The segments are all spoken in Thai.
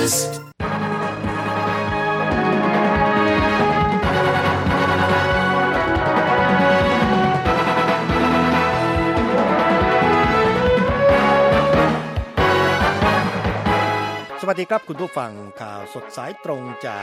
สวัสดีครับคุณผู้ฟังข่าวสดสายตรงจาก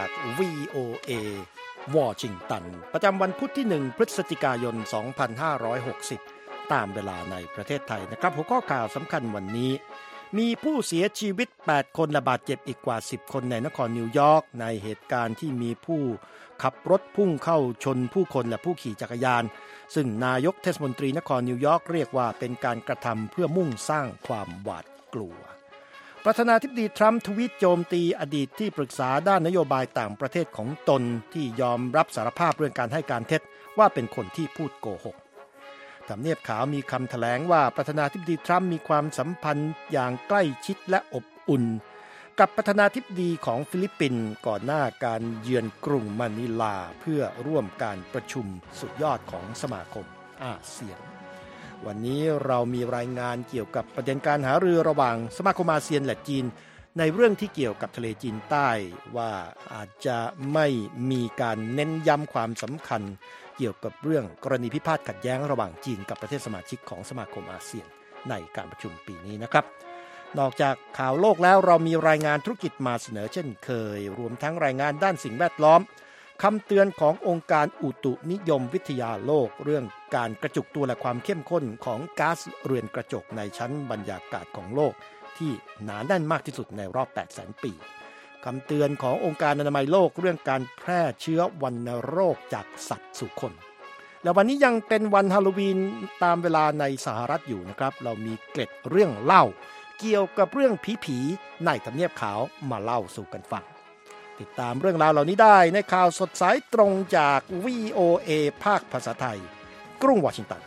VOA วอชิงตันประจำวันพุธที่1พฤศจิกายน2560ตามเวลาในประเทศไทยนะครับหัวข้อข่าวสำคัญวันนี้มีผู้เสียชีวิต8คนและบาดเจ็บอีกกว่า10คนในนครนิวยอร์กในเหตุการณ์ที่มีผู้ขับรถพุ่งเข้าชนผู้คนและผู้ขี่จักรยานซึ่งนายกเทศมนตรีนครนิวยอร์กเรียกว่าเป็นการกระทำเพื่อมุ่งสร้างความหวาดกลัวประธานาธิบดีทรัมป์ทวีตโจมตีอดีตที่ปรึกษาด้านนโยบายต่างประเทศของตนที่ยอมรับสารภาพเรื่องการให้การเท็จว่าเป็นคนที่พูดโกหกทำเนียบขาวมีคำแถลงว่าประธานาธิบดีทรัมป์มีความสัมพันธ์อย่างใกล้ชิดและอบอุ่นกับประธานาธิบดีของฟิลิปปินส์ก่อนหน้าการเยือนกรุงมะนิลาเพื่อร่วมการประชุมสุดยอดของสมาคมอาเซียนวันนี้เรามีรายงานเกี่ยวกับประเด็นการหารือระหว่างสมาคมอาเซียนและจีนในเรื่องที่เกี่ยวกับทะเลจีนใต้ว่าอาจจะไม่มีการเน้นย้ำความสำคัญเกี่ยวกับเรื่องกรณีพิพาทขัดแย้งระหว่างจีนกับประเทศสมาชิกของสมาคมอาเซียนในการประชุมปีนี้นะครับนอกจากข่าวโลกแล้วเรามีรายงานธุรกิจมาเสนอเช่นเคยรวมทั้งรายงานด้านสิ่งแวดล้อมคำเตือนขององค์การอุตุนิยมวิทยาโลกเรื่องการกระจุกตัวและความเข้มข้นของก๊าซเรือนกระจกในชั้นบรรยากาศของโลกที่หนาแน่นมากที่สุดในรอบ 800,000 ปีคำเตือนขององค์การอนามัยโลกเรื่องการแพร่เชื้อวัณโรคจากสัตว์สู่คนและวันนี้ยังเป็นวันฮาโลวีนตามเวลาในสหรัฐอยู่นะครับเรามีเกร็ดเรื่องเล่าเกี่ยวกับเรื่องผีในทำเนียบขาวมาเล่าสู่กันฟังติดตามเรื่องราวเหล่านี้ได้ในข่าวสดสายตรงจาก VOA ภาคภาษาไทยกรุงวอชิงตัน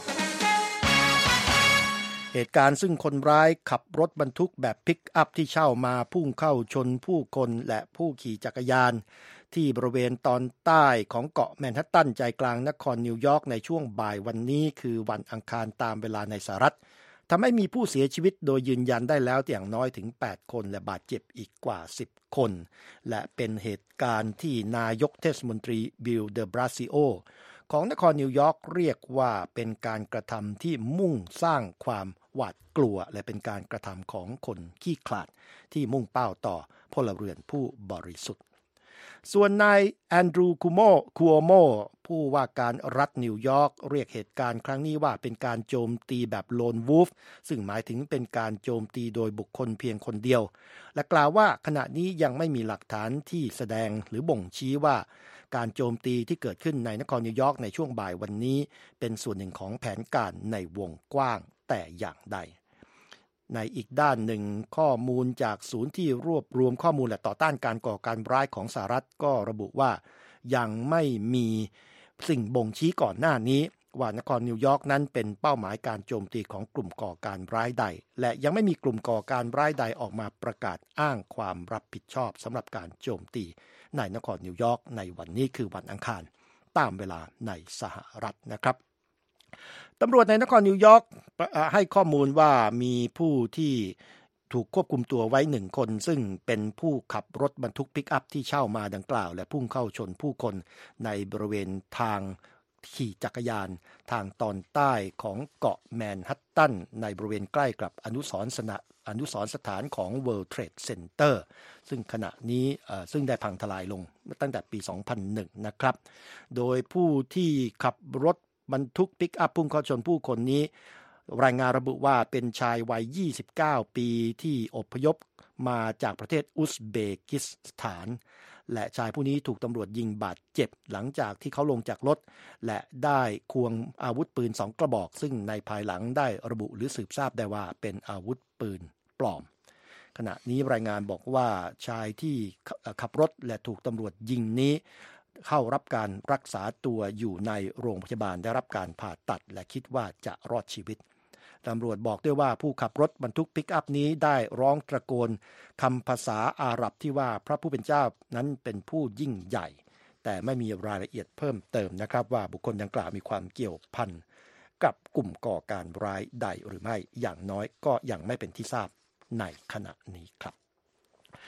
เหตุการณ์ซึ่งคนร้ายขับรถบรรทุกแบบพิกอัพที่เช่ามาพุ่งเข้าชนผู้คนและผู้ขี่จักรยานที่บริเวณตอนใต้ของเกาะแมนฮัตตันใจกลางนครนิวยอร์กในช่วงบ่ายวันนี้คือวันอังคารตามเวลาในสหรัฐทำให้มีผู้เสียชีวิตโดยยืนยันได้แล้วอย่างน้อยถึง8คนและบาดเจ็บอีกกว่า10คนและเป็นเหตุการณ์ที่นายกเทศมนตรีบิลเดบราซิโอของนครนิวยอร์กเรียกว่าเป็นการกระทำที่มุ่งสร้างความหวาดกลัวและเป็นการกระทำของคนขี้ขลาดที่มุ่งเป้าต่อพลเรือนผู้บริสุทธิ์ส่วนนายแอนดรูว์คูโอโมผู้ว่าการรัฐนิวยอร์กเรียกเหตุการณ์ครั้งนี้ว่าเป็นการโจมตีแบบโลนวูฟซึ่งหมายถึงเป็นการโจมตีโดยบุคคลเพียงคนเดียวและกล่าวว่าขณะนี้ยังไม่มีหลักฐานที่แสดงหรือบ่งชี้ว่าการโจมตีที่เกิดขึ้นในนครนิวยอร์กในช่วงบ่ายวันนี้เป็นส่วนหนึ่งของแผนการในวงกว้างแต่อย่างใดในอีกด้านหนึ่งข้อมูลจากศูนย์ที่รวบรวมข้อมูลและต่อต้านการก่อการร้ายของสหรัฐก็ระบุว่ายังไม่มีสิ่งบ่งชี้ก่อนหน้านี้ว่านครนิวยอร์กนั้นเป็นเป้าหมายการโจมตีของกลุ่มก่อการร้ายใดและยังไม่มีกลุ่มก่อการร้ายใดออกมาประกาศอ้างความรับผิดชอบสำหรับการโจมตีในนครนิวยอร์กในวันนี้คือวันอังคารตามเวลาในสหรัฐนะครับตำรวจในนครนิวยอร์กให้ข้อมูลว่ามีผู้ที่ถูกควบคุมตัวไว้1คนซึ่งเป็นผู้ขับรถบรรทุกปิกอัพที่เช่ามาดังกล่าวและพุ่งเข้าชนผู้คนในบริเวณทางขี่จักรยานทางตอนใต้ของเกาะแมนฮัตตันในบริเวณใกล้กับอนุสรณ์สถานของ World Trade Center ซึ่งขณะนี้ซึ่งได้พังทลายลงตั้งแต่ปี 2001 นะครับโดยผู้ที่ขับรถบรรทุกปิกอัพพุ่งเข้าชนผู้คนนี้รายงานระบุว่าเป็นชายวัย29ปีที่อพยพมาจากประเทศอุซเบกิสถานและชายผู้นี้ถูกตำรวจยิงบาดเจ็บหลังจากที่เขาลงจากรถและได้ควงอาวุธปืน2กระบอกซึ่งในภายหลังได้ระบุหรือสืบทราบได้ว่าเป็นอาวุธปืนปลอมขณะนี้รายงานบอกว่าชายที่ขับรถและถูกตำรวจยิงนี้เข้ารับการรักษาตัวอยู่ในโรงพยาบาลได้รับการผ่าตัดและคิดว่าจะรอดชีวิตตำรวจบอกด้วยว่าผู้ขับรถบรรทุกปิกอัพนี้ได้ร้องตะโกนคำภาษาอาหรับที่ว่าพระผู้เป็นเจ้านั้นเป็นผู้ยิ่งใหญ่แต่ไม่มีรายละเอียดเพิ่มเติมนะครับว่าบุคคลดังกล่าวมีความเกี่ยวพันกับกลุ่มก่อการร้ายใดหรือไม่อย่างน้อยก็ยังไม่เป็นที่ทราบในขณะนี้ครับ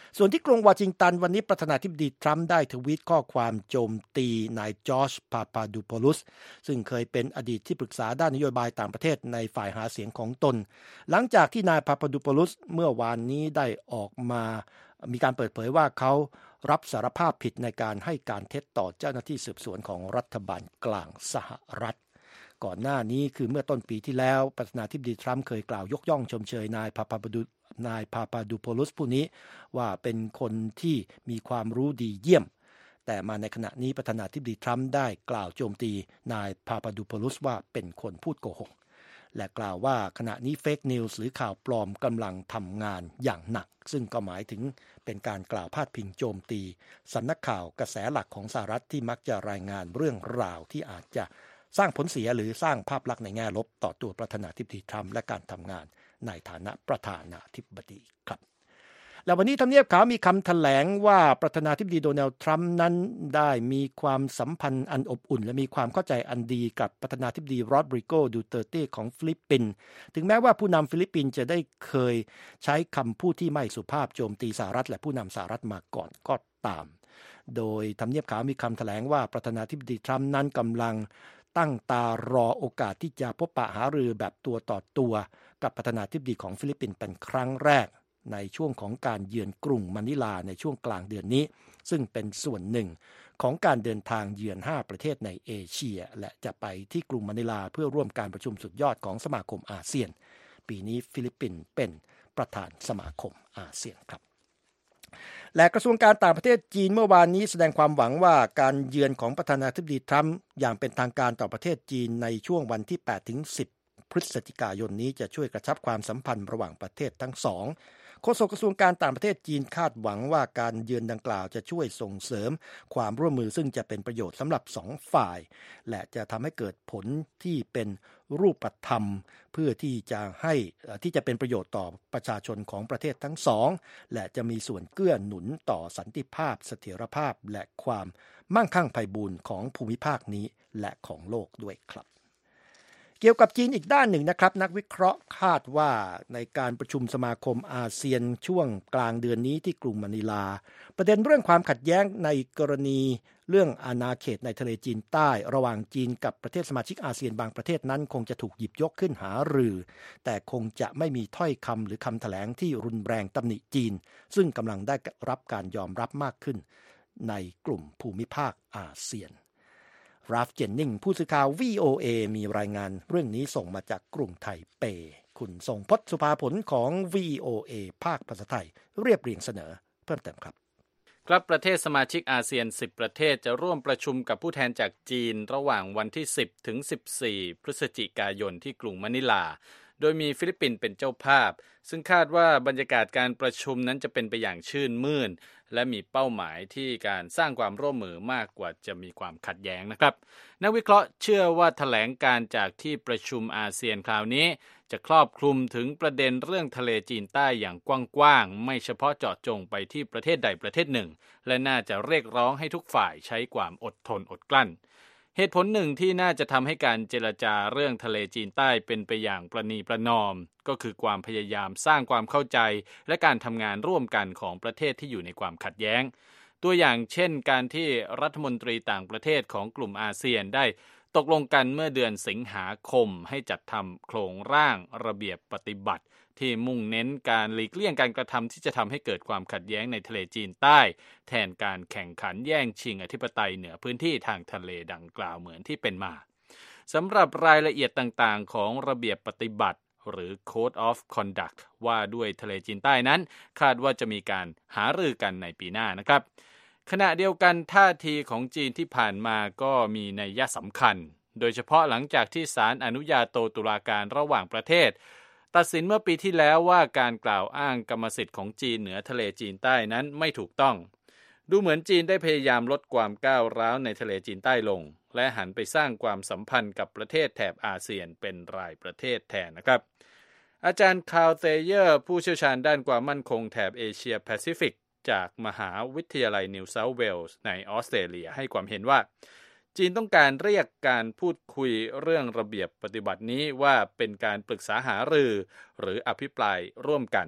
ส่วนที่กรุงวอชิงตันวันนี้ประธานาธิบดีทรัมป์ได้ทวีตข้อความโจมตีนายจอร์จ พาปาดูโพลุสซึ่งเคยเป็นอดีตที่ปรึกษาด้านนโยบายต่างประเทศในฝ่ายหาเสียงของตนหลังจากที่นายพาปาดูโพลุสเมื่อวานนี้ได้ออกมามีการเปิดเผยว่าเขารับสารภาพผิดในการให้การเท็จต่อเจ้าหน้าที่สืบสวนของรัฐบาลกลางสหรัฐก่อนหน้านี้คือเมื่อต้นปีที่แล้วประธานาธิบดีทรัมป์เคยกล่าวยกย่องชมเชยนายพาปาดูโพลุสผู้นี้ว่าเป็นคนที่มีความรู้ดีเยี่ยมแต่มาในขณะนี้ประธานาธิบดีทรัมป์ได้กล่าวโจมตีนายพาปาดูโพลุสว่าเป็นคนพูดโกหกและกล่าวว่าขณะนี้เฟกนิวส์หรือข่าวปลอมกำลังทำงานอย่างหนักซึ่งก็หมายถึงเป็นการกล่าวพาดพิงโจมตีสำนักข่าวกระแสหลักของสหรัฐที่มักจะรายงานเรื่องราวที่อาจจะสร้างผลเสียหรือสร้างภาพลักษณ์ในแง่ลบต่อตัวประธานาธิบดีทรัมป์และการทำงานในฐานะประธานาธิบดีครับแล้ววันนี้ทำเนียบขาวมีคำแถลงว่าประธานาธิบดีโดนัลด์ทรัมป์นั้นได้มีความสัมพันธ์อันอบอุ่นและมีความเข้าใจอันดีกับประธานาธิบดีโรดริโก ดูเตอร์เต้ของฟิลิปปินส์ถึงแม้ว่าผู้นำฟิลิปปินส์จะได้เคยใช้คำพูดที่ไม่สุภาพโจมตีสหรัฐและผู้นำสหรัฐมาก่อนก็ตามโดยทำเนียบขาวมีคำแถลงว่าประธานาธิบดีทรัมป์นั้นกำลังตั้งตารอโอกาสที่จะพบปะหารือแบบตัวต่อตัวกับประธานาธิบดีของฟิลิปปินส์เป็นครั้งแรกในช่วงของการเยือนกรุงมะนิลาในช่วงกลางเดือนนี้ซึ่งเป็นส่วนหนึ่งของการเดินทางเยือน5ประเทศในเอเชียและจะไปที่กรุงมะนิลาเพื่อร่วมการประชุมสุดยอดของสมาคมอาเซียนปีนี้ฟิลิปปินส์เป็นประธานสมาคมอาเซียนครับและกระทรวงการต่างประเทศจีนเมื่อวานนี้แสดงความหวังว่าการเยือนของประธานาธิบดีทรัมป์อย่างเป็นทางการต่อประเทศจีนในช่วงวันที่ 8-10 พฤศจิกายนนี้จะช่วยกระชับความสัมพันธ์ระหว่างประเทศทั้งสองโฆษกกระทรวงการต่างประเทศจีนคาดหวังว่าการเยือนดังกล่าวจะช่วยส่งเสริมความร่วมมือซึ่งจะเป็นประโยชน์สำหรับ2ฝ่ายและจะทำให้เกิดผลที่เป็นรูปธรรมเพื่อที่จะเป็นประโยชน์ต่อประชาชนของประเทศทั้งสองและจะมีส่วนเกื้อหนุนต่อสันติภาพเสถียรภาพและความมั่งคั่งไพบูลย์ของภูมิภาคนี้และของโลกด้วยครับเกี่ยวกับจีนอีกด้านหนึ่งนะครับนักวิเคราะห์คาดว่าในการประชุมสมาคมอาเซียนช่วงกลางเดือนนี้ที่กรุงมะนิลาประเด็นเรื่องความขัดแย้งในกรณีเรื่องอาณาเขตในทะเลจีนใต้ระหว่างจีนกับประเทศสมาชิกอาเซียนบางประเทศนั้นคงจะถูกหยิบยกขึ้นหารือแต่คงจะไม่มีถ้อยคำหรือคำแถลงที่รุนแรงตำหนิจีนซึ่งกำลังได้รับการยอมรับมากขึ้นในกลุ่มภูมิภาคอาเซียนราฟเจนนิงผู้สื่อข่าว VOA มีรายงานเรื่องนี้ส่งมาจากกรุงไทเปคุณทรงพจน์สุภาผลของ VOA ภาคภาษาไทยเรียบเรียงเสนอเพิ่มเติมครับครับประเทศสมาชิกอาเซียน10ประเทศจะร่วมประชุมกับผู้แทนจากจีนระหว่างวันที่10ถึง14พฤศจิกายนที่กรุงมะนิลาโดยมีฟิลิปปินส์เป็นเจ้าภาพซึ่งคาดว่าบรรยากาศการประชุมนั้นจะเป็นไปอย่างชื่นมื่นและมีเป้าหมายที่การสร้างความร่วมมือมากกว่าจะมีความขัดแย้งนะครับนักวิเคราะห์เชื่อว่าแถลงการจากที่ประชุมอาเซียนคราวนี้จะครอบคลุมถึงประเด็นเรื่องทะเลจีนใต้อย่างกว้างๆไม่เฉพาะเจาะจงไปที่ประเทศใดประเทศหนึ่งและน่าจะเรียกร้องให้ทุกฝ่ายใช้ความอดทนอดกลั้นเหตุผลหนึ่งที่น่าจะทำให้การเจรจาเรื่องทะเลจีนใต้เป็นไปอย่างประนีประนอมก็คือความพยายามสร้างความเข้าใจและการทำงานร่วมกันของประเทศที่อยู่ในความขัดแย้งตัวอย่างเช่นการที่รัฐมนตรีต่างประเทศของกลุ่มอาเซียนได้ตกลงกันเมื่อเดือนสิงหาคมให้จัดทำโครงร่างระเบียบปฏิบัติที่มุ่งเน้นการหลีกเลี่ยงการกระทำที่จะทำให้เกิดความขัดแย้งในทะเลจีนใต้แทนการแข่งขันแย่งชิงอธิปไตยเหนือพื้นที่ทางทะเลดังกล่าวเหมือนที่เป็นมาสำหรับรายละเอียดต่างๆของระเบียบปฏิบัติหรือ Code of Conduct ว่าด้วยทะเลจีนใต้นั้นคาดว่าจะมีการหารือกันในปีหน้านะครับขณะเดียวกันท่าทีของจีนที่ผ่านมาก็มีนัยสำคัญโดยเฉพาะหลังจากที่ศาลอนุญาโตตุลาการระหว่างประเทศตัดสินเมื่อปีที่แล้วว่าการกล่าวอ้างกรรมสิทธิ์ของจีนเหนือทะเลจีนใต้นั้นไม่ถูกต้องดูเหมือนจีนได้พยายามลดความก้าวร้าวในทะเลจีนใต้ลงและหันไปสร้างความสัมพันธ์กับประเทศแถบอาเซียนเป็นรายประเทศแทนนะครับอาจารย์คาร์ลเทเยอร์ผู้เชี่ยวชาญด้านความมั่นคงแถบเอเชียแปซิฟิกจากมหาวิทยาลัยนิวเซาท์เวลส์ในออสเตรเลียให้ความเห็นว่าจีนต้องการเรียกการพูดคุยเรื่องระเบียบปฏิบัตินี้ว่าเป็นการปรึกษาหารือหรืออภิปรายร่วมกัน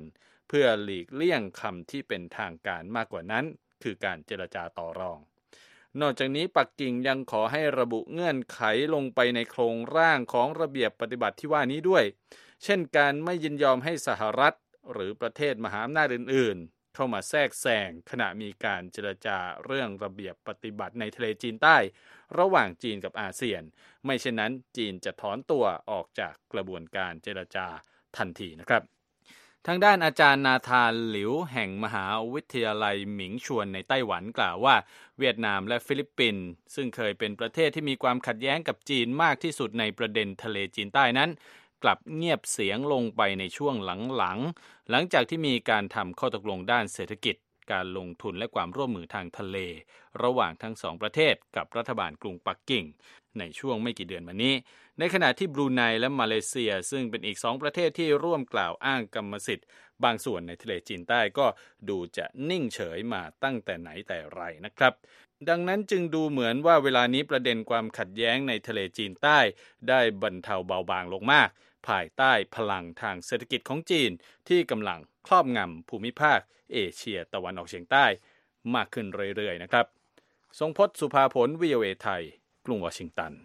เพื่อหลีกเลี่ยงคำที่เป็นทางการมากกว่านั้นคือการเจรจาต่อรองนอกจากนี้ปักกิ่งยังขอให้ระบุเงื่อนไขลงไปในโครงร่างของระเบียบปฏิบัติที่ว่านี้ด้วยเช่นการไม่ยินยอมให้สหรัฐหรือประเทศมหาอำนาจอื่นๆเข้ามาแทรกแซงขณะมีการเจรจาเรื่องระเบียบปฏิบัติในทะเลจีนใต้ระหว่างจีนกับอาเซียนไม่เช่นนั้นจีนจะถอนตัวออกจากกระบวนการเจรจาทันทีนะครับทางด้านอาจารย์นาธานหลิวแห่งมหาวิทยาลัยหมิงชวนในไต้หวันกล่าวว่าเวียดนามและฟิลิปปินส์ซึ่งเคยเป็นประเทศที่มีความขัดแย้งกับจีนมากที่สุดในประเด็นทะเลจีนใต้นั้นกลับเงียบเสียงลงไปในช่วงหลังจากที่มีการทำข้อตกลงด้านเศรษฐกิจการลงทุนและความร่วมมือทางทะเลระหว่างทั้งสองประเทศกับรัฐบาลกรุงปักกิ่งในช่วงไม่กี่เดือนมานี้ในขณะที่บรูไนและมาเลเซียซึ่งเป็นอีก2ประเทศที่ร่วมกล่าวอ้างกรรมสิทธิ์บางส่วนในทะเลจีนใต้ก็ดูจะนิ่งเฉยมาตั้งแต่ไหนแต่ไรนะครับดังนั้นจึงดูเหมือนว่าเวลานี้ประเด็นความขัดแย้งในทะเลจีนใต้ได้บรรเทาเบาบางลงมากภายใต้พลังทางเศรษฐกิจของจีนที่กำลังครอบงำภูมิภาคเอเชียตะวันออกเฉียงใต้มากขึ้นเรื่อยๆนะครับทรงพจน์สุภาผล VOA ไทยกรุงวอชิงตัน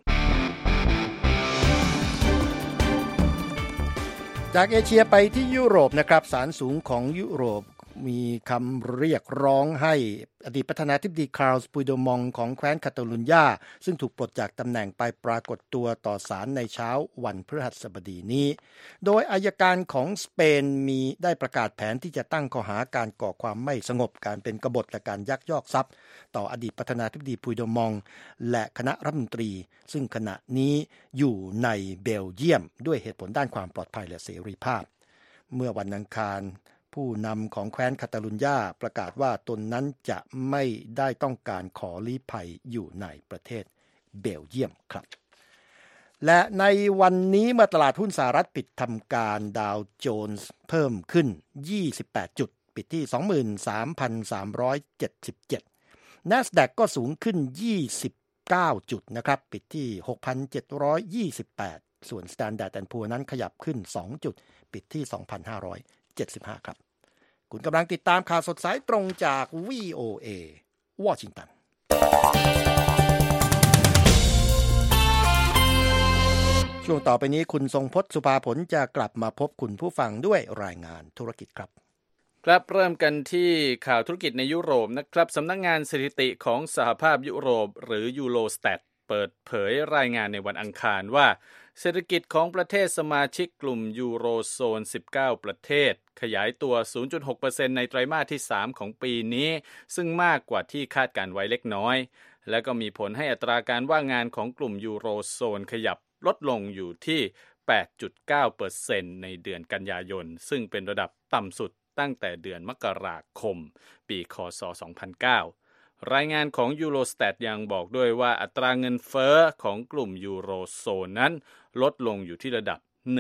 จากเอเชียไปที่ยุโรปนะครับศาลสูงของยุโรปมีคำเรียกร้องให้อดีตประธานาธิบดีคาร์ลส์ ปุยโดมองของแคว้นคาตาลุญญาซึ่งถูกปลดจากตำแหน่งไปปรากฏตัวต่อศาลในเช้าวันพฤหัสบดีนี้โดยอัยการของสเปนมีได้ประกาศแผนที่จะตั้งข้อหาการก่อความไม่สงบการเป็นกบฏและการยักยอกทรัพย์ต่ออดีตประธานาธิบดีปุยโดมองและคณะรัฐมนตรีซึ่งขณะนี้อยู่ในเบลเยียมด้วยเหตุผลด้านความปลอดภัยและเสรีภาพเมื่อวันอังคารผู้นำของแคว้นคาตาลุญญาประกาศว่าตนนั้นจะไม่ได้ต้องการขอลี้ภัยอยู่ในประเทศเบลเยียมครับและในวันนี้เมื่อตลาดหุ้นสหรัฐปิดทำการดาวโจนส์เพิ่มขึ้น28จุดปิดที่ 23,377 NASDAQ ก็สูงขึ้น29จุดนะครับปิดที่ 6,728 ส่วน Standard & Poor's นั้นขยับขึ้น2จุดปิดที่ 2,575 ครับคุณกำลังติดตามข่าวสดสายตรงจาก VOA วอชิงตันช่วงต่อไปนี้คุณทรงพจน์สุภาผลจะกลับมาพบคุณผู้ฟังด้วยรายงานธุรกิจครับครับเริ่มกันที่ข่าวธุรกิจในยุโรปนะครับสำนักงานสถิติของสหภาพยุโรปหรือยูโรสแตทเปิดเผยรายงานในวันอังคารว่าเศรษฐกิจของประเทศสมาชิกกลุ่มยูโรโซน19ประเทศขยายตัว 0.6% ในไตรมาสที่3ของปีนี้ซึ่งมากกว่าที่คาดการไว้เล็กน้อยและก็มีผลให้อัตราการว่างงานของกลุ่มยูโรโซนขยับลดลงอยู่ที่ 8.9% ในเดือนกันยายนซึ่งเป็นระดับต่ำสุดตั้งแต่เดือนมกราคมปีค.ศ. 2009รายงานของยูโรสแตทยังบอกด้วยว่าอัตราเงินเฟ้อของกลุ่มยูโรโซนนั้นลดลงอยู่ที่ระดับ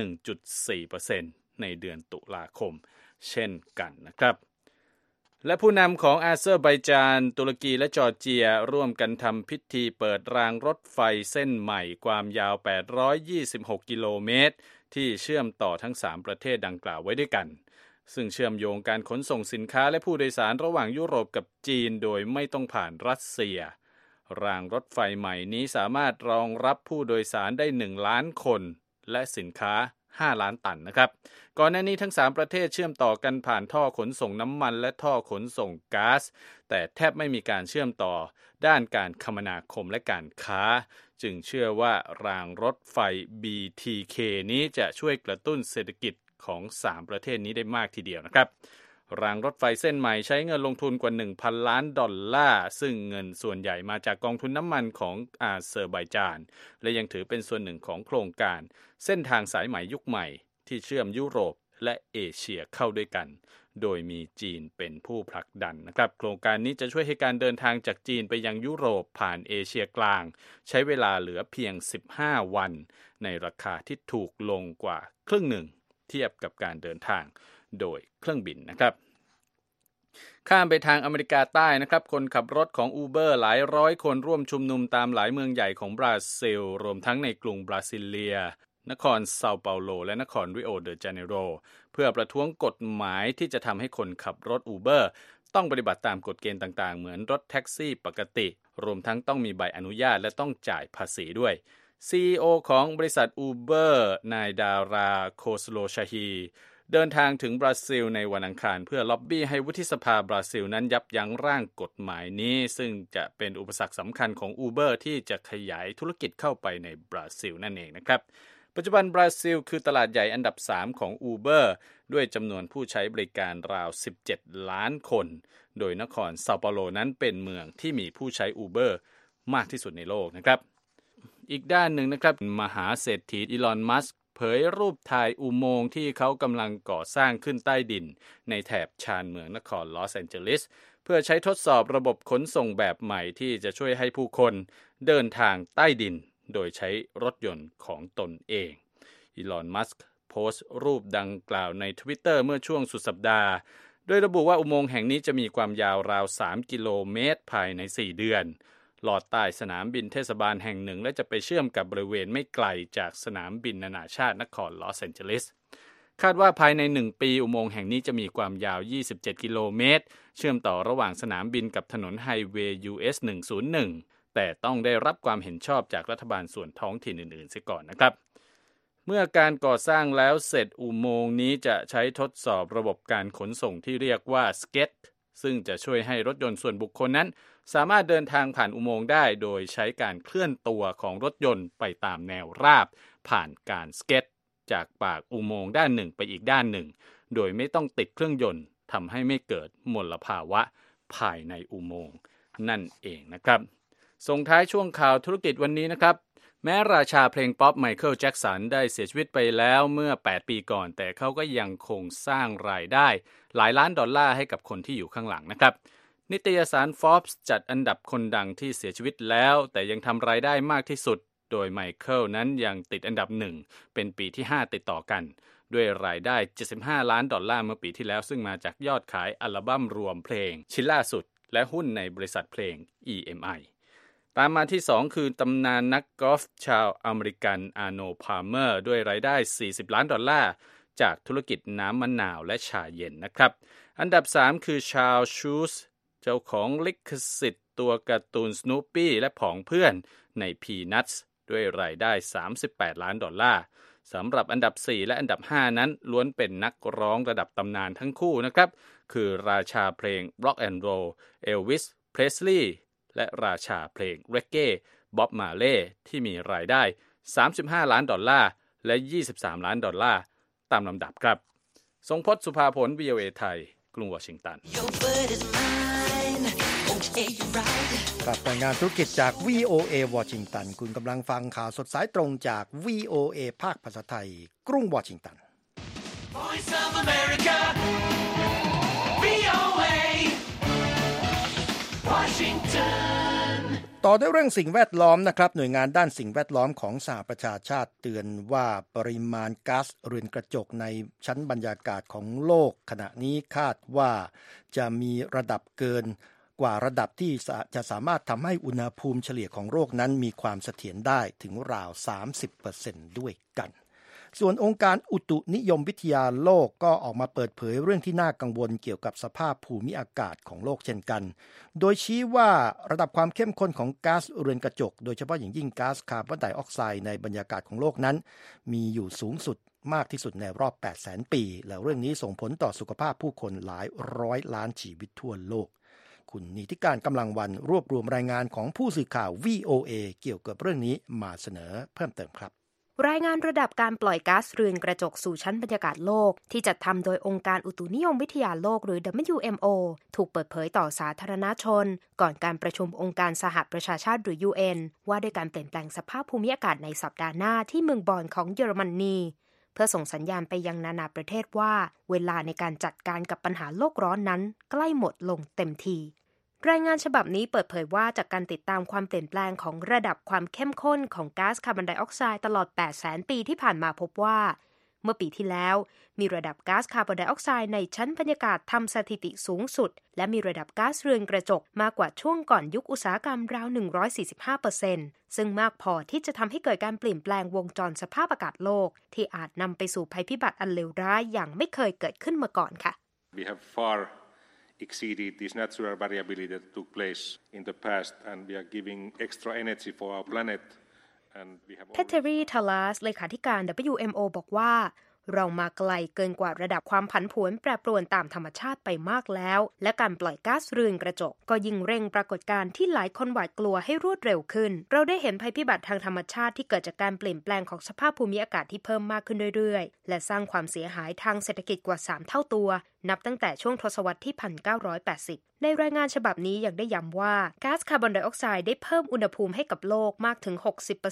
1.4% ในเดือนตุลาคมเช่นกันนะครับและผู้นำของอาเซอร์ไบจานตุรกีและจอร์เจียร่วมกันทำพิธีเปิดรางรถไฟเส้นใหม่ความยาว826กิโลเมตรที่เชื่อมต่อทั้ง3ประเทศดังกล่าวไว้ด้วยกันซึ่งเชื่อมโยงการขนส่งสินค้าและผู้โดยสารระหว่างยุโรปกับจีนโดยไม่ต้องผ่านรัสเซียรางรถไฟใหม่นี้สามารถรองรับผู้โดยสารได้1ล้านคนและสินค้า5ล้านตันนะครับก่อนหน้านี้ทั้ง3ประเทศเชื่อมต่อกันผ่านท่อขนส่งน้ำมันและท่อขนส่งก๊าซแต่แทบไม่มีการเชื่อมต่อด้านการคมนาคมและการค้าจึงเชื่อว่ารางรถไฟ BTK นี้จะช่วยกระตุ้นเศรษฐกิจของ3ประเทศนี้ได้มากทีเดียวนะครับรางรถไฟเส้นใหม่ใช้เงินลงทุนกว่า 1,000 ล้านดอลลาร์ซึ่งเงินส่วนใหญ่มาจากกองทุนน้ำมันของอาเซอร์ไบจานและยังถือเป็นส่วนหนึ่งของโครงการเส้นทางสายใหม่ยุคใหม่ที่เชื่อมยุโรปและเอเชียเข้าด้วยกันโดยมีจีนเป็นผู้ผลักดันนะครับโครงการนี้จะช่วยให้การเดินทางจากจีนไปยังยุโรปผ่านเอเชียกลางใช้เวลาเหลือเพียง15วันในราคาที่ถูกลงกว่าครึ่งหนึ่งเทียบกับการเดินทางโดยเครื่องบินนะครับข้ามไปทางอเมริกาใต้นะครับคนขับรถของ Uber หลายร้อยคนร่วมชุมนุมตามหลายเมืองใหญ่ของบราซิลรวมทั้งในกรุงบราซิเลียนครเซาเปาโลและนครริโอเดจาเนโรเพื่อประท้วงกฎหมายที่จะทำให้คนขับรถ Uber ต้องปฏิบัติตามกฎเกณฑ์ต่างๆเหมือนรถแท็กซี่ปกติรวมทั้งต้องมีใบอนุญาตและต้องจ่ายภาษีด้วย CEO ของบริษัท Uber นายดาราโคสโลชาฮีเดินทางถึงบราซิลในวันอังคารเพื่อล็อบบี้ให้วุฒิสภาบราซิลนั้นยับยั้งร่างกฎหมายนี้ซึ่งจะเป็นอุปสรรคสำคัญของ Uber ที่จะขยายธุรกิจเข้าไปในบราซิลนั่นเองนะครับปัจจุบันบราซิลคือตลาดใหญ่อันดับ3ของ Uber ด้วยจำนวนผู้ใช้บริการราว17ล้านคนโดยนครเซาเปาโลนั้นเป็นเมืองที่มีผู้ใช้ Uber มากที่สุดในโลกนะครับอีกด้านหนึ่งนะครับมหาเศรษฐีอีลอนมัสก์เผยรูปถ่ายอุโมงค์ที่เขากำลังก่อสร้างขึ้นใต้ดินในแถบชานเมืองนครลอสแอนเจลิสเพื่อใช้ทดสอบระบบขนส่งแบบใหม่ที่จะช่วยให้ผู้คนเดินทางใต้ดินโดยใช้รถยนต์ของตนเองอีลอนมัสก์โพสต์รูปดังกล่าวใน Twitter เมื่อช่วงสุดสัปดาห์โดยระบุว่าอุโมงค์แห่งนี้จะมีความยาวราว3กิโลเมตรภายใน4เดือนลอดใต้สนามบินเทศบาลแห่งหนึ่งและจะไปเชื่อมกับบริเวณไม่ไกลจากสนามบินนานาชาตินครลอสแอนเจลิสคาดว่าภายใน1ปีอุโมงค์แห่งนี้จะมีความยาว27กิโลเมตรเชื่อมต่อระหว่างสนามบินกับถนนไฮเวย์ US 101แต่ต้องได้รับความเห็นชอบจากรัฐบาลส่วนท้องถิ่นอื่นๆเสียก่อนนะครับเมื่อการก่อสร้างแล้วเสร็จอุโมงค์นี้จะใช้ทดสอบระบบการขนส่งที่เรียกว่า SCET ซึ่งจะช่วยให้รถยนต์ส่วนบุคคลนั้นสามารถเดินทางผ่านอุโมงค์ได้โดยใช้การเคลื่อนตัวของรถยนต์ไปตามแนวราบผ่านการสเก็ตจากปากอุโมงค์ด้านหนึ่งไปอีกด้านหนึ่งโดยไม่ต้องติดเครื่องยนต์ทำให้ไม่เกิดมลภาวะภายในอุโมงค์นั่นเองนะครับส่งท้ายช่วงข่าวธุรกิจวันนี้นะครับแม้ราชาเพลงป๊อปไมเคิลแจ็คสันได้เสียชีวิตไปแล้วเมื่อ8ปีก่อนแต่เขาก็ยังคงสร้างรายได้หลายล้านดอลลาร์ให้กับคนที่อยู่ข้างหลังนะครับนิตยสาร Forbes จัดอันดับคนดังที่เสียชีวิตแล้วแต่ยังทำรายได้มากที่สุดโดยไมเคิลนั้นยังติดอันดับ1เป็นปีที่5ติดต่อกันด้วยรายได้75ล้านดอลลาร์เมื่อปีที่แล้วซึ่งมาจากยอดขายอัลบั้มรวมเพลงชิ้นล่าสุดและหุ้นในบริษัทเพลง EMI ตามมาที่2คือตำนานนักกอล์ฟชาวอเมริกันอาร์โน พาล์เมอร์ด้วยรายได้40ล้านดอลลาร์จากธุรกิจน้ำมะนาวและชาเย็นนะครับอันดับ3คือชาร์ลส์ชูสเจ้าของลิขสิทธิ์ตัวการ์ตูนสนูปปี้และผองเพื่อนใน Peanuts ด้วยรายได้38ล้านดอลลาร์สำหรับอันดับ4และอันดับ5นั้นล้วนเป็นนักร้องระดับตำนานทั้งคู่นะครับคือราชาเพลง Rock and Roll เอลวิส เพรสลีย์และราชาเพลงเรกเก้บ๊อบมาเล่ที่มีรายได้35ล้านดอลลาร์และ23ล้านดอลลาร์ตามลำดับครับทรงพจน์ สุภาผล VOA ไทยกรุงวอชิงตันกับรายงานธุรกิจจาก VOA วอชิงตันคุณกำลังฟังข่าวสดสายตรงจาก VOA ภาคภาษาไทยกรุงวอชิงตัน Voice of America VOA Washington ต่อด้วยเรื่องสิ่งแวดล้อมนะครับหน่วยงานด้านสิ่งแวดล้อมของสหประชาชาติเตือนว่าปริมาณก๊าซเรือนกระจกในชั้นบรรยากาศของโลกขณะนี้คาดว่าจะมีระดับเกินกว่าระดับที่จะสามารถทำให้อุณหภูมิเฉลี่ยของโลกนั้นมีความเสถียรได้ถึงราว 30% ด้วยกันส่วนองค์การอุตุนิยมวิทยาโลกก็ออกมาเปิดเผยเรื่องที่น่ากังวลเกี่ยวกับสภาพภูมิอากาศของโลกเช่นกันโดยชี้ว่าระดับความเข้มข้นของก๊าซเรือนกระจกโดยเฉพาะอย่างยิ่งก๊าซคาร์บอนไดออกไซด์ในบรรยากาศของโลกนั้นมีอยู่สูงสุดมากที่สุดในรอบ 800,000 ปีแล้วเรื่องนี้ส่งผลต่อสุขภาพผู้คนหลายร้อยล้านชีวิตทั่วโลกคุณนิติการกำลังวันรวบรวมรายงานของผู้สื่อข่าว VOA เกี่ยวกับเรื่องนี้มาเสนอเพิ่มเติมครับรายงานระดับการปล่อยก๊าซเรือนกระจกสู่ชั้นบรรยากาศโลกที่จัดทำโดยองค์การอุตุนิยมวิทยาโลกหรือ WMO ถูกเปิดเผยต่อสาธารณชนก่อนการประชุมองค์การสหประชาชาติหรือ UN ว่าด้วยการเปลี่ยนแปลงสภาพภูมิอากาศในสัปดาห์หน้าที่เมืองบอนของเยอรมนีเพื่อส่งสัญญาณไปยังนานาประเทศว่าเวลาในการจัดการกับปัญหาโลกร้อนนั้นใกล้หมดลงเต็มทีรายงานฉบับนี้เปิดเผยว่าจากการติดตามความเปลี่ยนแปลงของระดับความเข้มข้นของก๊าซคาร์บอนไดออกไซด์ตลอด 800,000 ปีที่ผ่านมาพบว่าเมื่อปีที่แล้วมีระดับก๊าซคาร์บอนไดออกไซด์ในชั้นบรรยากาศทำสถิติสูงสุดและมีระดับก๊าซเรือนกระจกมากกว่าช่วงก่อนยุคอุตสาหกรรมราว 145% ซึ่งมากพอที่จะทำให้เกิดการเปลี่ยนแปลงวงจรสภาพอากาศโลกที่อาจนำไปสู่ภัยพิบัติอันเลวร้ายอย่างไม่เคยเกิดขึ้นมาก่อนค่ะ We have far exceeded this natural variability that took place in the past and we are giving extra energy for our planet and we have เพเทรี ทาลาสเลขาธิการ WMO บอกว่าเรามาไกลเกินกว่าระดับความผันผวนแปรปรวนตามธรรมชาติไปมากแล้วและการปล่อยก๊าซเรือนกระจกก็ยิ่งเร่งปรากฏการณ์ที่หลายคนหวาดกลัวให้รวดเร็วขึ้นเราได้เห็นภัยพิบัติทางธรรมชาติที่เกิดจากการเปลี่ยนแปลงของสภาพภูมิอากาศที่เพิ่มมากขึ้นเรื่อยๆและสร้างความเสียหายทางเศรษฐกิจกว่า3เท่าตัวนับตั้งแต่ช่วงทศวรรษที่ 1980 ในรายงานฉบับนี้ยังได้ย้ำว่าก๊าซคาร์บอนไดออกไซด์ได้เพิ่มอุณหภูมิให้กับโลกมากถึง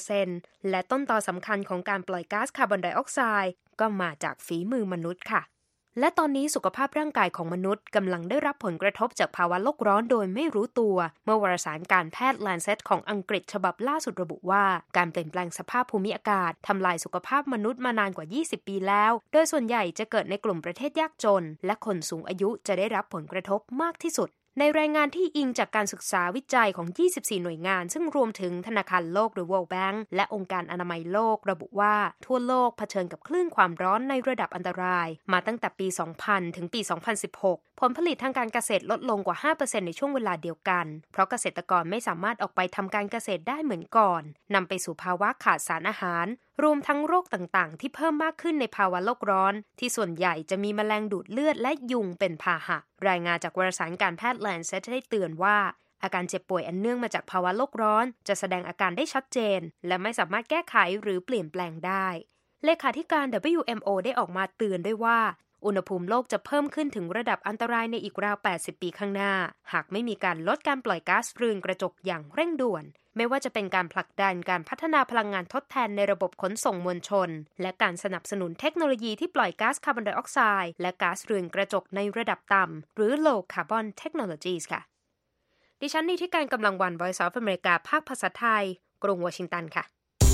60% และต้นตอสำคัญของการปล่อยก๊าซคาร์บอนไดออกไซด์ก็มาจากฝีมือมนุษย์ค่ะและตอนนี้สุขภาพร่างกายของมนุษย์กำลังได้รับผลกระทบจากภาวะโลกร้อนโดยไม่รู้ตัวเมื่อวารสารการแพทย์ Lancet ของอังกฤษฉบับล่าสุดระบุว่าการเปลี่ยนแปลงสภาพภูมิอากาศทำลายสุขภาพมนุษย์มานานกว่า20ปีแล้วโดยส่วนใหญ่จะเกิดในกลุ่มประเทศยากจนและคนสูงอายุจะได้รับผลกระทบมากที่สุดในรายงานที่อิงจากการศึกษาวิจัยของ24หน่วยงานซึ่งรวมถึงธนาคารโลกหรือ World Bank และองค์การอนามัยโลกระบุว่าทั่วโลกเผชิญกับคลื่นความร้อนในระดับอันตรายมาตั้งแต่ปี 2000 ถึงปี 2016 ผลผลิตทางการเกษตรลดลงกว่า 5% ในช่วงเวลาเดียวกันเพราะเกษตรกรไม่สามารถออกไปทำการเกษตรได้เหมือนก่อนนำไปสู่ภาวะขาดสารอาหารรวมทั้งโรคต่างๆที่เพิ่มมากขึ้นในภาวะโลกร้อนที่ส่วนใหญ่จะมีแมลงดูดเลือดและยุงเป็นพาหะรายงานจากวารสารการแพทย์ Lancet ได้เตือนว่าอาการเจ็บป่วยอันเนื่องมาจากภาวะโลกร้อนจะแสดงอาการได้ชัดเจนและไม่สามารถแก้ไขหรือเปลี่ยนแปลงได้เลขาธิการ WMO ได้ออกมาเตือนด้วยว่าอุณหภูมิโลกจะเพิ่มขึ้นถึงระดับอันตรายในอีกราว80ปีข้างหน้าหากไม่มีการลดการปล่อยก๊าซเรือนกระจกอย่างเร่งด่วนไม่ว่าจะเป็นการผลักดันการพัฒนาพลังงานทดแทนในระบบขนส่งมวลชนและการสนับสนุนเทคโนโลยีที่ปล่อยก๊าซคาร์บอนไดออกไซด์และก๊าซเรือนกระจกในระดับต่ำหรือ Low Carbon Technologies ค่ะดิฉันนิติการกำลังวัน Voice of America ภาคภาษาไทยกรุงวอชิงตันค่ะ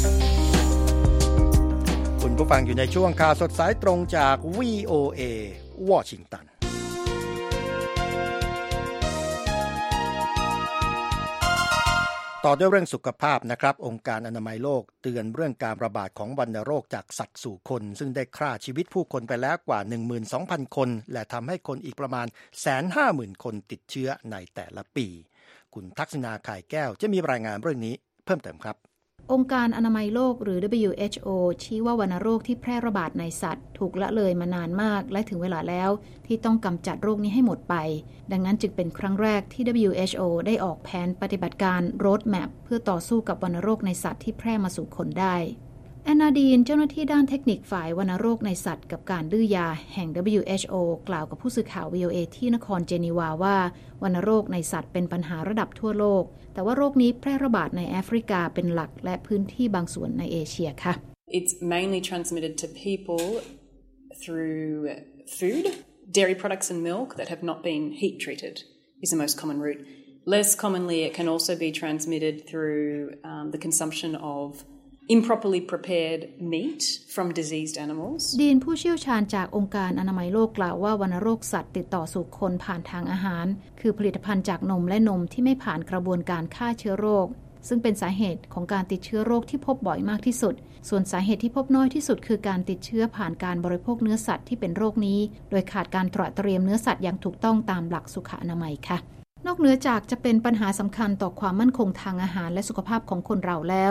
คุณผู้ฟังอยู่ในช่วงข่าวสดสายตรงจาก VOA วอชิงตันต่อด้วยเรื่องสุขภาพนะครับองค์การอนามัยโลกเตือนเรื่องการระบาดของวัณโรคจากสัตว์สู่คนซึ่งได้ฆ่าชีวิตผู้คนไปแล้วกว่า 12,000 คนและทำให้คนอีกประมาณ 150,000 คนติดเชื้อในแต่ละปีคุณทักษณาข่ายแก้วจะมีรายงานเรื่องนี้เพิ่มเติมครับองค์การอนามัยโลกหรือ WHO ชี้ว่าวัณโรคที่แพร่ระบาดในสัตว์ถูกละเลยมานานมากและถึงเวลาแล้วที่ต้องกำจัดโรคนี้ให้หมดไปดังนั้นจึงเป็นครั้งแรกที่ WHO ได้ออกแผนปฏิบัติการ Road Map เพื่อต่อสู้กับวัณโรคในสัตว์ที่แพร่มาสู่คนได้แอนนาดีนเจ้าหน้าที่ด้านเทคนิคฝ่ายวัณโรคในสัตว์กับการดื้อยาแห่ง WHO กล่าวกับผู้สื่อข่าว VOA ที่นครเจนีวาว่าวัณโรคในสัตว์เป็นปัญหาระดับทั่วโลกแต่ว่าโรคนี้แพร่ระบาดในแอฟริกาเป็นหลักและพื้นที่บางส่วนในเอเชียค่ะ It's mainly transmitted to people through food, dairy products and milk that have not been heat treated is the most common route. Less commonly, it can also be transmitted through the consumption of improperly prepared meat from diseased animals. ดีนผู้เชี่ยวชาญจากองค์การอนามัยโลกกล่าวว่าวัณโรคสัตว์ติดต่อสู่คนผ่านทางอาหารคือผลิตภัณฑ์จากนมและนมที่ไม่ผ่านกระบวนการฆ่าเชื้อโรคซึ่งเป็นสาเหตุของการติดเชื้อโรคที่พบบ่อยมากที่สุดส่วนสาเหตุที่พบน้อยที่สุดคือการติดเชื้อผ่านการบริโภคเนื้อสัตว์ที่เป็นโรคนี้โดยขาดการตระเตรียมเนื้อสัตว์อย่างถูกต้องตามหลักสุขอนามัยค่ะนอกเหนือจากจะเป็นปัญหาสำคัญต่อความมั่นคงทางอาหารและสุขภาพของคนเราแล้ว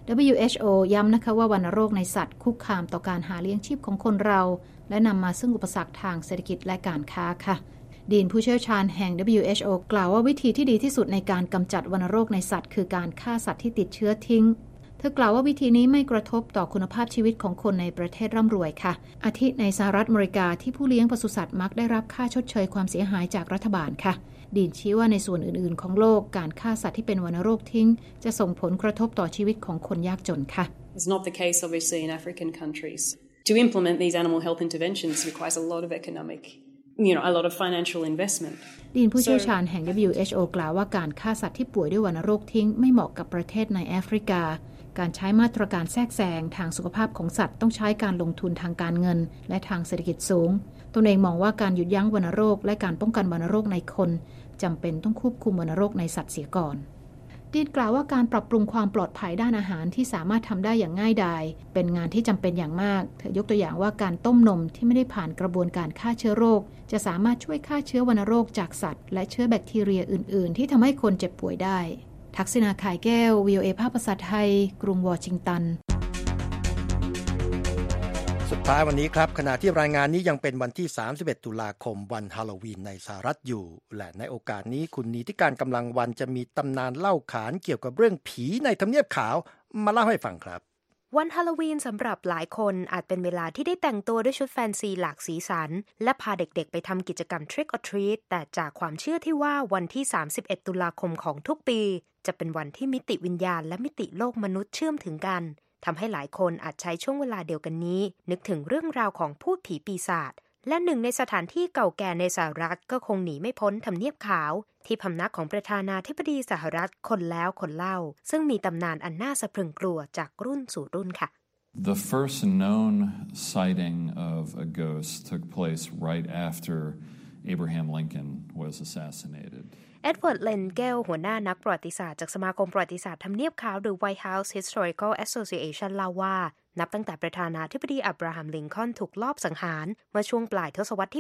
WHO ย้ำนะคะว่าวัณโรคในสัตว์คุกคามต่อการหาเลี้ยงชีพของคนเราและนำมาซึ่งอุปสรรคทางเศรษฐกิจและการค้าค่ะดีนผู้เชี่ยวชาญแห่ง WHO กล่าวว่าวิธีที่ดีที่สุดในการกำจัดวัณโรคในสัตว์คือการฆ่าสัตว์ที่ติดเชื้อทิ้งเธอกล่าวว่าวิธีนี้ไม่กระทบต่อคุณภาพชีวิตของคนในประเทศร่ำรวยค่ะอาทิในสหรัฐอเมริกาที่ผู้เลี้ยงปศุสัตว์มักได้รับค่าชดเชยความเสียหายจากรัฐบาลค่ะดีนชี้ว่าในส่วนอื่นๆของโลกการฆ่าสัตว์ที่เป็นวัณโรคทิ้งจะส่งผลกระทบต่อชีวิตของคนยากจนค่ะ It's not the case obviously in African countries. To implement these animal health interventions requires a lot of economic, a lot of financial investment. ดีนผู้เชี่ยวชาญแห่ง WHO กล่าวว่าการฆ่าสัตว์ที่ป่วยด้วยวัณโรคทิ้งไม่เหมาะกับประเทศในแอฟริกาการใช้มาตรการแทรกแซงทางสุขภาพของสัตว์ต้องใช้การลงทุนทางการเงินและทางเศรษฐกิจสูงตนเองมองว่าการหยุดยั้งวัณโรคและการป้องกันวัณโรคในคนจำเป็นต้องควบคุมวัณโรคในสัตว์เสียก่อนดีนกล่าวว่าการปรับปรุงความปลอดภัยด้านอาหารที่สามารถทำได้อย่างง่ายดายเป็นงานที่จำเป็นอย่างมากเธอยกตัวอย่างว่าการต้มนมที่ไม่ได้ผ่านกระบวนการฆ่าเชื้อโรคจะสามารถช่วยฆ่าเชื้อวัณโรคจากสัตว์และเชื้อแบคทีเรียอื่นๆที่ทำให้คนเจ็บป่วยได้ทักษิณา ข่ายแก้ว VOA ภาคภาษาไทยกรุงวอชิงตันสุดท้ายวันนี้ครับขณะที่รายงานนี้ยังเป็นวันที่31ตุลาคมวันฮาโลวีนในสหรัฐอยู่และในโอกาสนี้คุณนีที่การกำลังวันจะมีตำนานเล่าขานเกี่ยวกับเรื่องผีในทำเนียบขาวมาเล่าให้ฟังครับวันฮาโลวีนสำหรับหลายคนอาจเป็นเวลาที่ได้แต่งตัวด้วยชุดแฟนซีหลากสีสันและพาเด็กๆไปทำกิจกรรม Trick or Treat แต่จากความเชื่อที่ว่าวันที่31ตุลาคมของทุกปีจะเป็นวันที่มิติวิญญาณและมิติโลกมนุษย์เชื่อมถึงกันทำให้หลายคนอาจใช้ช่วงเวลาเดียวกันนี้นึกถึงเรื่องราวของพูดผีปีศาจและหนึ่งในสถานที่เก่าแก่ในสหรัฐก็คงหนีไม่พ้นทำเนียบขาวที่พำนักของประธานาธิบดีสหรัฐคนแล้วคนเล่าซึ่งมีตำนานอันน่าสะพรึงกลัวจากรุ่นสู่รุ่นค่ะ The first known sighting of a ghost took place right after Abraham Lincoln was assassinated เอ็ดเวิร์ด เลนเกลหัวหน้านักประวัติศาสตร์จากสมาคมประวัติศาสตร์ทำเนียบขาวหรือ White House Historical Association เล่าว่านับตั้งแต่ประธานาธิบดีอับราฮัม ลิงคอล์นถูกลอบสังหารเมื่อช่วงปลายทศวรรษที่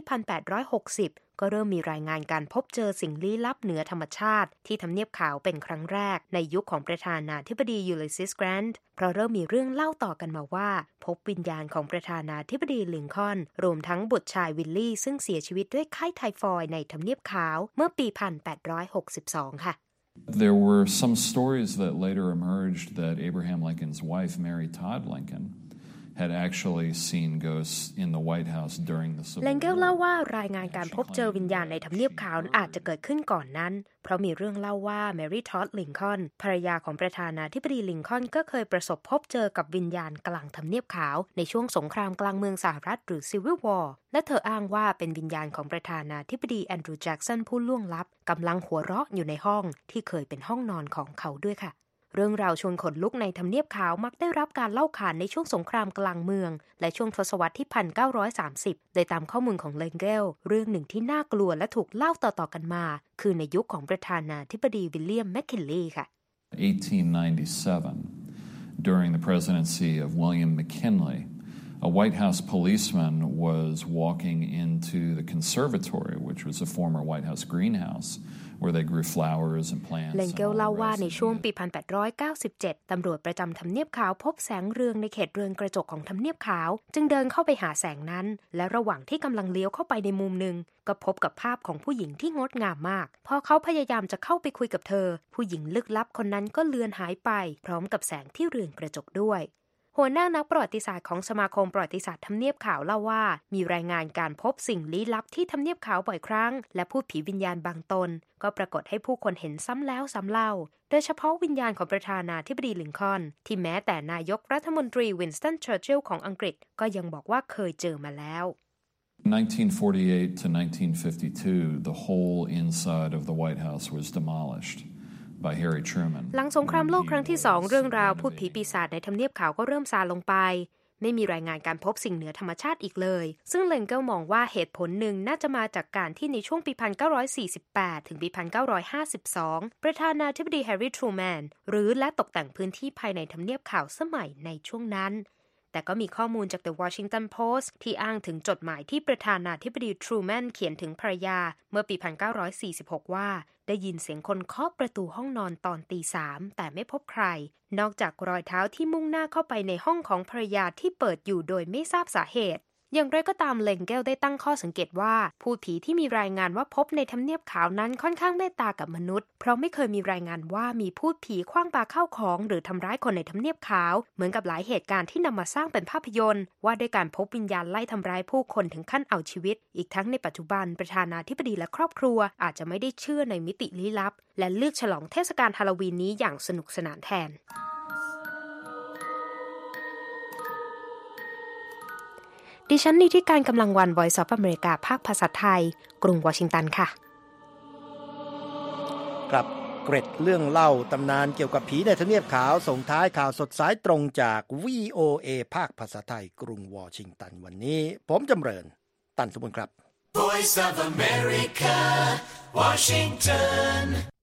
1860 ก็เริ่มมีรายงานการพบเจอสิ่งลี้ลับเหนือธรรมชาติที่ทำเนียบขาวเป็นครั้งแรกในยุคของประธานาธิบดียูลิสซิส แกรนต์เพราะเริ่มมีเรื่องเล่าต่อกันมาว่าพบวิญญาณของประธานาธิบดีลิงคอล์นรวมทั้งบุตรชายวิลลี่ซึ่งเสียชีวิตด้วยไข้ไทฟอยด์ในทำเนียบขาวเมื่อปี 1862 ค่ะ There were some stories that later emerged that Abraham Lincoln's wife, Mary Todd Lincoln, had actually seen ghosts in the White House during the Civil War. เลนเกลเล่าว่ารายงานการพบเจอวิญญาณในทำเนียบขาวอาจจะเกิดขึ้นก่อนนั้นเพราะมีเรื่องเล่าว่าแมรี่ ทอด ลิงคอล์นภรรยาของประธานาธิบดีลิงคอล์นก็เคยประสบพบเจอกับวิญญาณกลางทำเนียบขาวในช่วงสงครามกลางเมืองสหรัฐหรือ Civil War และเธออ้างว่าเป็นวิญญาณของประธานาธิบดีแอนดรูว์ แจ็คสันผู้ล่วงลับกำลังหัวเราะอยู่ในห้องที่เคยเป็นห้องนอนของเขาด้วยค่ะเรื่องราวชวนขนลุกในทำเนียบขาวมักได้รับการเล่าขานในช่วงสงครามกลางเมืองและช่วงทศวรรษที่ 1930 โดยตามข้อมูลของเลนเกลเรื่องหนึ่งที่น่ากลัวและถูกเล่าต่อๆกันมาคือในยุคของประธานาธิบดีวิลเลียม แมคคินลีย์ค่ะ 1897, during the presidency of William McKinley, a White House policeman was walking into the conservatory, which was a former White House greenhouse.where they grew flowers and plants. เลนเกลเล่าว่าในช่วงปี 1897 ตำรวจประจำทำเนียบขาวพบแสงเรืองในเขตเรือนกระจกของทำเนียบขาวจึงเดินเข้าไปหาแสงนั้นและระหว่างที่กำลังเลี้ยวเข้าไปในมุมหนึ่งก็พบกับภาพของผู้หญิงที่งดงามมากพอเขาพยายามจะเข้าไปคุยกับเธอผู้หญิงลึกลับคนนั้นก็เลือนหายไปพร้อมกับแสงที่เรือนกระจกด้วยหัวหน้านักประวัติศาสตร์ของสมาคมประวัติศาสตร์ทำเนียบขาวเล่าว่ามีรายงานการพบสิ่งลี้ลับที่ทำเนียบขาวบ่อยครั้งและพูดผีวิญญาณบางตนก็ปรากฏให้ผู้คนเห็นซ้ำแล้วซ้ำเล่าโดยเฉพาะวิญญาณของประธานาธิบดีลิงคอล์นที่แม้แต่นายกรัฐมนตรีวินสตัน เชอร์ชิลล์ของอังกฤษก็ยังบอกว่าเคยเจอมาแล้ว 1948 to 1952, the whole inside of the White House was demolished.by Harry Truman หลังสงครามโลกครั้งที่ 2 เรื่องราวพูดผีปีศาจในทำเนียบขาวก็เริ่มซาลงไปไม่มีรายงานการพบสิ่งเหนือธรรมชาติอีกเลยซึ่งเลนเกลมองว่าเหตุผลหนึ่งน่าจะมาจากการที่ในช่วงปี 1948 ถึงปี 1952 ประธานาธิบดีแฮร์รี่ ทรูแมนรื้อและตกแต่งพื้นที่ภายในทำเนียบขาวสมัยในช่วงนั้นแต่ก็มีข้อมูลจาก The Washington Post ที่อ้างถึงจดหมายที่ประธานาธิบดีทรูแมนเขียนถึงภรรยาเมื่อปี 1946 ว่าได้ยินเสียงคนเคาะประตูห้องนอนตอนตี 3แต่ไม่พบใครนอกจากรอยเท้าที่มุ่งหน้าเข้าไปในห้องของภรรยาที่เปิดอยู่โดยไม่ทราบสาเหตุอย่างไรก็ตามเลนเกลได้ตั้งข้อสังเกตว่าพูดผีที่มีรายงานว่าพบในทำเนียบขาวนั้นค่อนข้างเมตตากับมนุษย์เพราะไม่เคยมีรายงานว่ามีพูดผีขว้างปาเข้าของหรือทำร้ายคนในทำเนียบขาวเหมือนกับหลายเหตุการณ์ที่นำมาสร้างเป็นภาพยนตร์ว่าด้วยการพบวิญญาณไล่ทำร้ายผู้คนถึงขั้นเอาชีวิตอีกทั้งในปัจจุบันประธานาธิบดีและครอบครัวอาจจะไม่ได้เชื่อในมิติลี้ลับและเลือกฉลองเทศกาลฮาโลวีนนี้อย่างสนุกสนานแทนดิฉันนิติการกำลังวัน Voice of America ภาคภาษาไทยกรุงวอชิงตันค่ะครับเกร็ดเรื่องเล่าตำนานเกี่ยวกับผีในทำเนียบขาวส่งท้ายข่าวสดสายตรงจาก VOA ภาคภาษาไทยกรุงวอชิงตันวันนี้ผมจำเริญตันสมบูรณ์ครับ Voice of America, Washington